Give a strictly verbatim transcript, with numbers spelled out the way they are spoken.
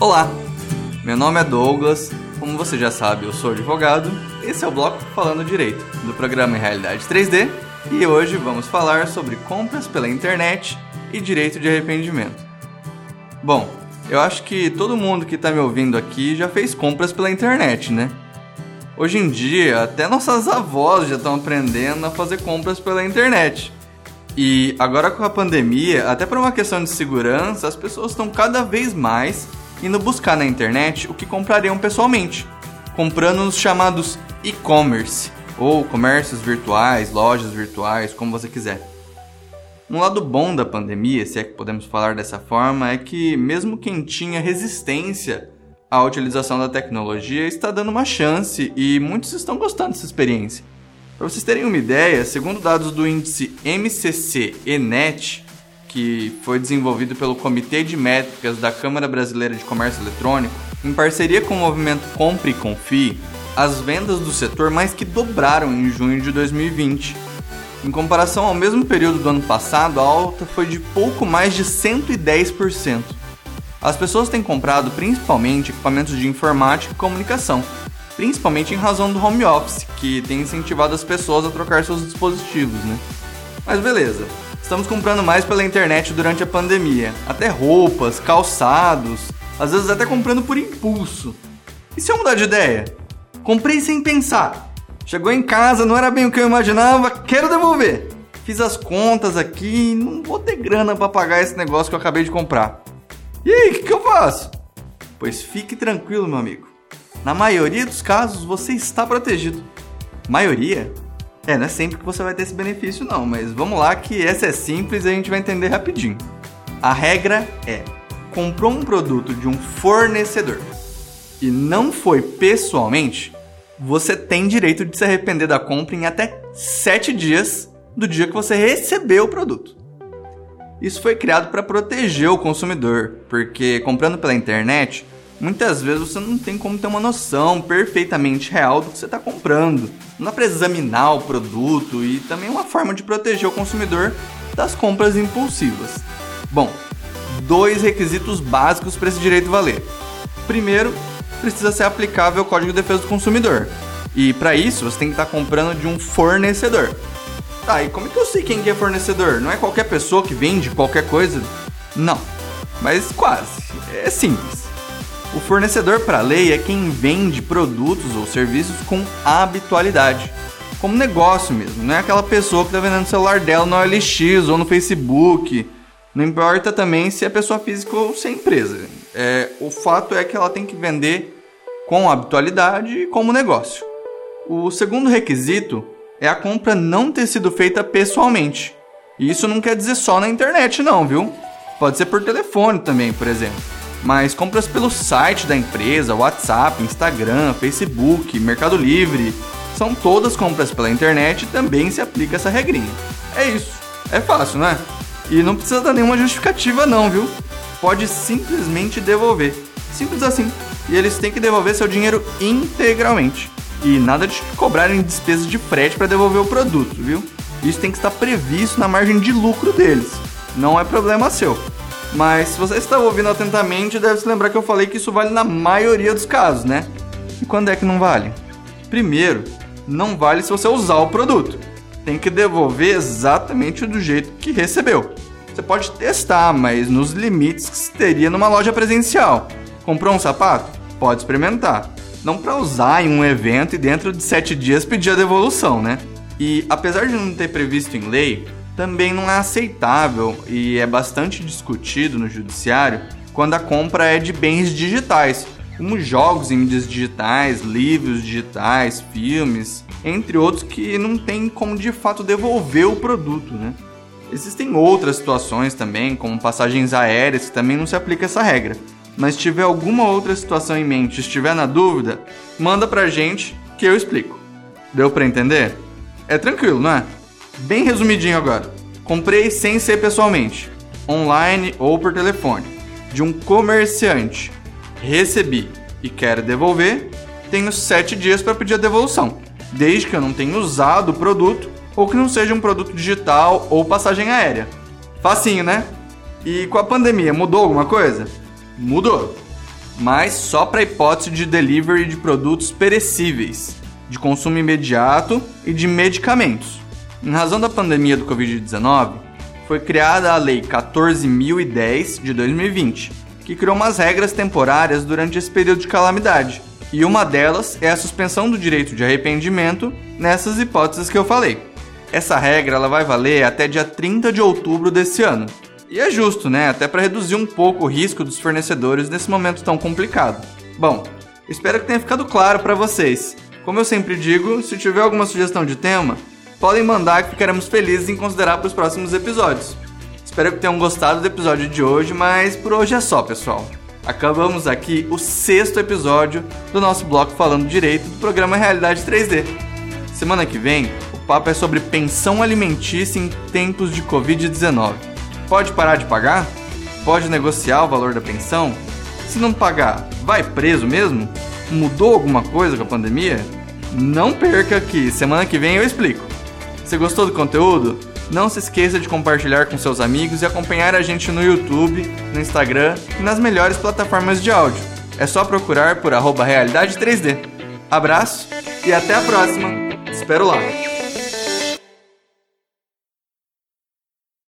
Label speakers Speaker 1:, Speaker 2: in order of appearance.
Speaker 1: Olá, meu nome é Douglas, como você já sabe eu sou advogado, esse é o Bloco Falando Direito, do programa em Realidade três D, e hoje vamos falar sobre compras pela internet e direito de arrependimento. Bom, eu acho que todo mundo que está me ouvindo aqui já fez compras pela internet, né? Hoje em dia, até nossas avós já estão aprendendo a fazer compras pela internet. E agora com a pandemia, até por uma questão de segurança, as pessoas estão cada vez mais indo buscar na internet o que comprariam pessoalmente, comprando nos chamados e-commerce, ou comércios virtuais, lojas virtuais, como você quiser. Um lado bom da pandemia, se é que podemos falar dessa forma, é que mesmo quem tinha resistência à utilização da tecnologia está dando uma chance e muitos estão gostando dessa experiência. Para vocês terem uma ideia, segundo dados do índice M C C E N E T, que foi desenvolvido pelo Comitê de Métricas da Câmara Brasileira de Comércio Eletrônico, em parceria com o movimento Compre e Confie, as vendas do setor mais que dobraram em junho de dois mil e vinte. Em comparação ao mesmo período do ano passado, a alta foi de pouco mais de cento e dez por cento. As pessoas têm comprado principalmente equipamentos de informática e comunicação, principalmente em razão do home office, que tem incentivado as pessoas a trocar seus dispositivos, né? Mas beleza, estamos comprando mais pela internet durante a pandemia, até roupas, calçados, às vezes até comprando por impulso. E se eu mudar de ideia? Comprei sem pensar. Chegou em casa, não era bem o que eu imaginava, quero devolver. Fiz as contas aqui, não vou ter grana para pagar esse negócio que eu acabei de comprar. E aí, o que, que eu faço? Pois fique tranquilo, meu amigo. Na maioria dos casos, você está protegido. Maioria? É, não é sempre que você vai ter esse benefício não, mas vamos lá que essa é simples e a gente vai entender rapidinho. A regra é, comprou um produto de um fornecedor e não foi pessoalmente, você tem direito de se arrepender da compra em até sete dias do dia que você recebeu o produto. Isso foi criado para proteger o consumidor, porque comprando pela internet, muitas vezes você não tem como ter uma noção perfeitamente real do que você está comprando. Não dá para examinar o produto e também é uma forma de proteger o consumidor das compras impulsivas. Bom, dois requisitos básicos para esse direito valer. Primeiro, precisa ser aplicável o Código de Defesa do Consumidor. E para isso, você tem que estar comprando de um fornecedor. Tá, e como é que eu sei quem que é fornecedor? Não é qualquer pessoa que vende qualquer coisa? Não, mas quase. É simples. O fornecedor para a lei é quem vende produtos ou serviços com habitualidade, como negócio mesmo, não é aquela pessoa que está vendendo o celular dela no O L X ou no Facebook. Não importa também se é pessoa física ou se é empresa. É, o fato é que ela tem que vender com habitualidade e como negócio. O segundo requisito é a compra não ter sido feita pessoalmente. E isso não quer dizer só na internet não, viu? Pode ser por telefone também, por exemplo. Mas compras pelo site da empresa, WhatsApp, Instagram, Facebook, Mercado Livre, são todas compras pela internet e também se aplica essa regrinha. É isso, é fácil, não é? E não precisa dar nenhuma justificativa não, viu? Pode simplesmente devolver, simples assim. E eles têm que devolver seu dinheiro integralmente. E nada de cobrarem despesas de frete para devolver o produto, viu? Isso tem que estar previsto na margem de lucro deles, não é problema seu. Mas se você está ouvindo atentamente, deve se lembrar que eu falei que isso vale na maioria dos casos, né? E quando é que não vale? Primeiro, não vale se você usar o produto. Tem que devolver exatamente do jeito que recebeu. Você pode testar, mas nos limites que se teria numa loja presencial. Comprou um sapato? Pode experimentar. Não para usar em um evento e dentro de sete dias pedir a devolução, né? E apesar de não ter previsto em lei, também não é aceitável e é bastante discutido no judiciário quando a compra é de bens digitais, como jogos em mídias digitais, livros digitais, filmes, entre outros que não tem como de fato devolver o produto, né? Existem outras situações também, como passagens aéreas, que também não se aplica essa regra. Mas se tiver alguma outra situação em mente, estiver na dúvida, manda pra gente que eu explico. Deu pra entender? É tranquilo, não é? Bem resumidinho agora. Comprei sem ser pessoalmente, online ou por telefone, de um comerciante. Recebi e quero devolver, tenho sete dias para pedir a devolução, desde que eu não tenha usado o produto ou que não seja um produto digital ou passagem aérea. Facinho, né? E com a pandemia, mudou alguma coisa? Mudou. mas só para a hipótese de delivery de produtos perecíveis, de consumo imediato e de medicamentos. Em razão da pandemia do covid dezenove, foi criada a Lei quatorze mil e dez de dois mil e vinte, que criou umas regras temporárias durante esse período de calamidade, e uma delas é a suspensão do direito de arrependimento nessas hipóteses que eu falei. Essa regra ela vai valer até dia trinta de outubro desse ano. E é justo, né? Até para reduzir um pouco o risco dos fornecedores nesse momento tão complicado. Bom, espero que tenha ficado claro para vocês. Como eu sempre digo, se tiver alguma sugestão de tema, podem mandar que ficaremos felizes em considerar para os próximos episódios. Espero que tenham gostado do episódio de hoje, mas por hoje é só, pessoal. Acabamos aqui o sexto episódio do nosso bloco Falando Direito do programa Realidade três D. Semana que vem, o papo é sobre pensão alimentícia em tempos de covid dezenove. Pode parar de pagar? Pode negociar o valor da pensão? Se não pagar, vai preso mesmo? Mudou alguma coisa com a pandemia? Não perca que semana que vem eu explico. Se gostou do conteúdo? Não se esqueça de compartilhar com seus amigos e acompanhar a gente no YouTube, no Instagram e nas melhores plataformas de áudio. É só procurar por arroba Realidade três D. Abraço e até a próxima. Espero lá!